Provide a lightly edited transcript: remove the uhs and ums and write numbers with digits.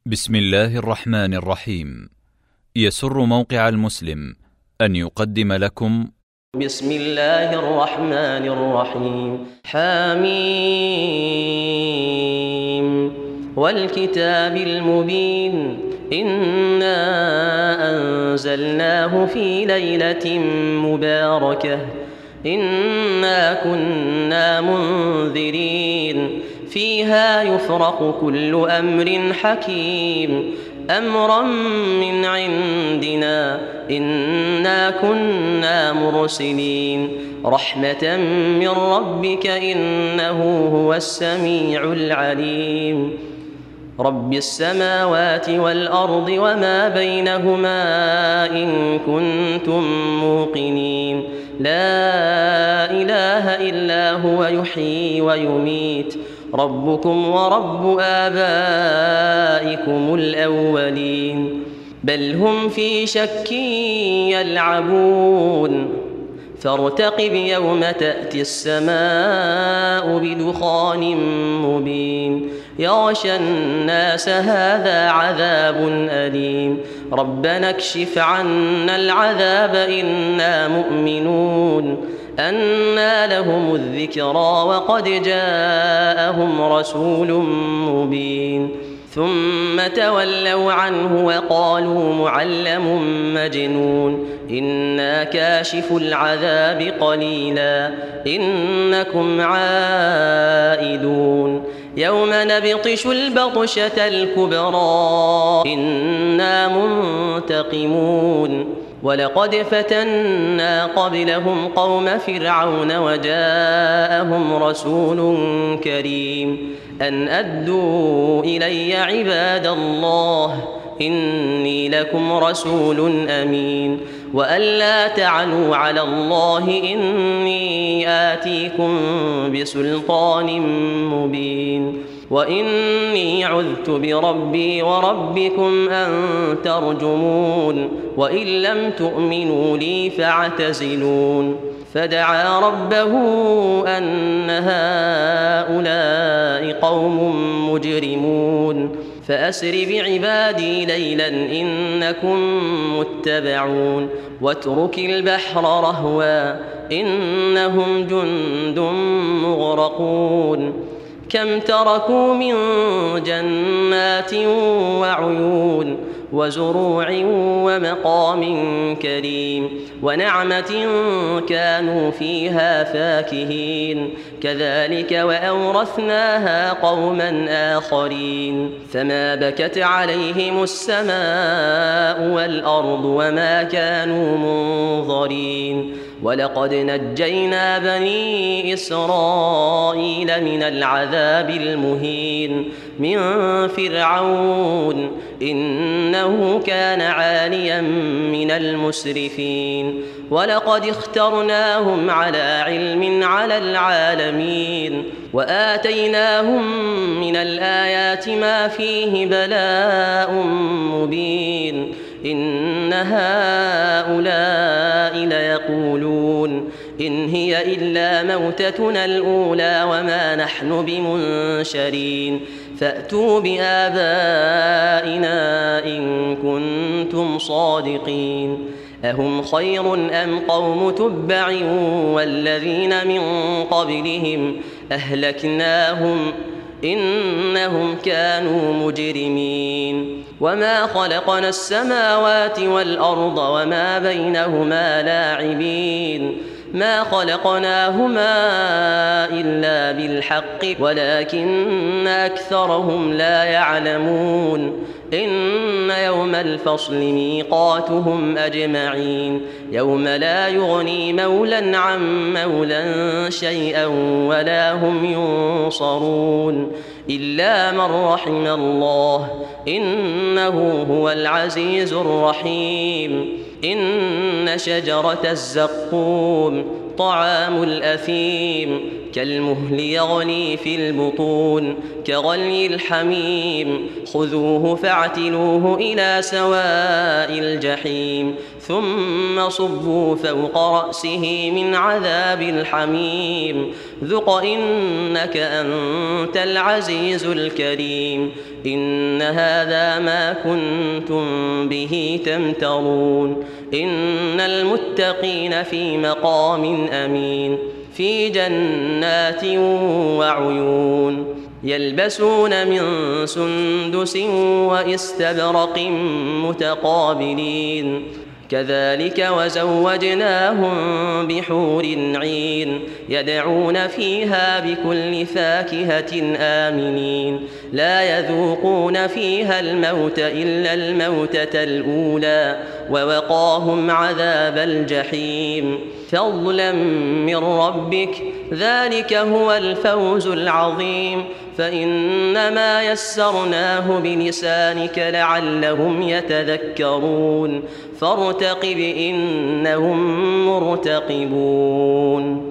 بسم الله الرحمن الرحيم. يسر موقع المسلم أن يقدم لكم بسم الله الرحمن الرحيم. حميم والكتاب المبين إنا أنزلناه في ليلة مباركة إنا كنا منذرين فيها يفرق كل أمر حكيم أمرا من عندنا إنا كنا مرسلين رحمة من ربك إنه هو السميع العليم. رب السماوات والأرض وما بينهما إن كنتم موقنين لا إله إلا هو يحيي ويميت ربكم ورب آبائكم الأولين بل هم في شك يلعبون فارتقب يوم تأتي السماء بدخان مبين يغشى الناس هذا عذاب أليم ربنا اكشف عنا العذاب إنا مؤمنون أنى لهم الذكرى وقد جاءهم رسول مبين ثم تولوا عنه وقالوا معلم مجنون إنا كاشف العذاب قليلا إنكم عائدون يوم نبطش البطشة الكبرى إنا منتقمون ولقد فتنا قبلهم قوم فرعون وجاءهم رسول كريم أن أدوا إلي عباد الله إني لكم رسول أمين وأن لا تعلوا على الله إني آتيكم بسلطان مبين وإني عذت بربي وربكم أن ترجمون وإن لم تؤمنوا لي فاعتزلون فدعا ربه أن هؤلاء قوم مجرمون فأسر بعبادي ليلا إنكم متبعون واترك البحر رهوا إنهم جند مغرقون كم تركوا من جنات وعيون وزروع ومقام كريم ونعمة كانوا فيها فاكهين كذلك وأورثناها قوما آخرين فما بكت عليهم السماء والأرض وما كانوا منظرين ولقد نجينا بني إسرائيل من العذاب المهين من فرعون إنه كان عاليا من المسرفين ولقد اخترناهم على علم على العالمين وآتيناهم من الآيات ما فيه بلاء مبين إن هؤلاء ليقولون إن هي إلا موتتنا الأولى وما نحن بمنشرين فأتوا بآبائنا إن كنتم صادقين أهم خير أم قوم تبع والذين من قبلهم أهلكناهم إنهم كانوا مجرمين وما خلقنا السماوات والأرض وما بينهما لاعبين ما خلقناهما إلا بالحق ولكن أكثرهم لا يعلمون إن يوم الفصل ميقاتهم أجمعين يوم لا يغني مولى عن مولى شيئا ولا هم ينصرون إلا من رحم الله إنه هو العزيز الرحيم إن شجرة الزقوم طعام الأثيم كالمهل يغلي في البطون كغلي الحميم خذوه فاعتلوه إلى سواء الجحيم ثم صبوا فوق رأسه من عذاب الحميم ذق إنك أنت العزيز الكريم إن هذا ما كنتم به تمترون إن المتقين في مقام أمين في جنات وعيون يلبسون من سندس واستبرق متقابلين كذلك وزوجناهم بحور عين يدعون فيها بكل فاكهة آمنين لا يذوقون فيها الموت إلا الموتة الأولى ووقاهم عذاب الجحيم فضلا من ربك ذلك هو الفوز العظيم فإنما يسرناه بلسانك لعلهم يتذكرون فارتقب إنهم مرتقبون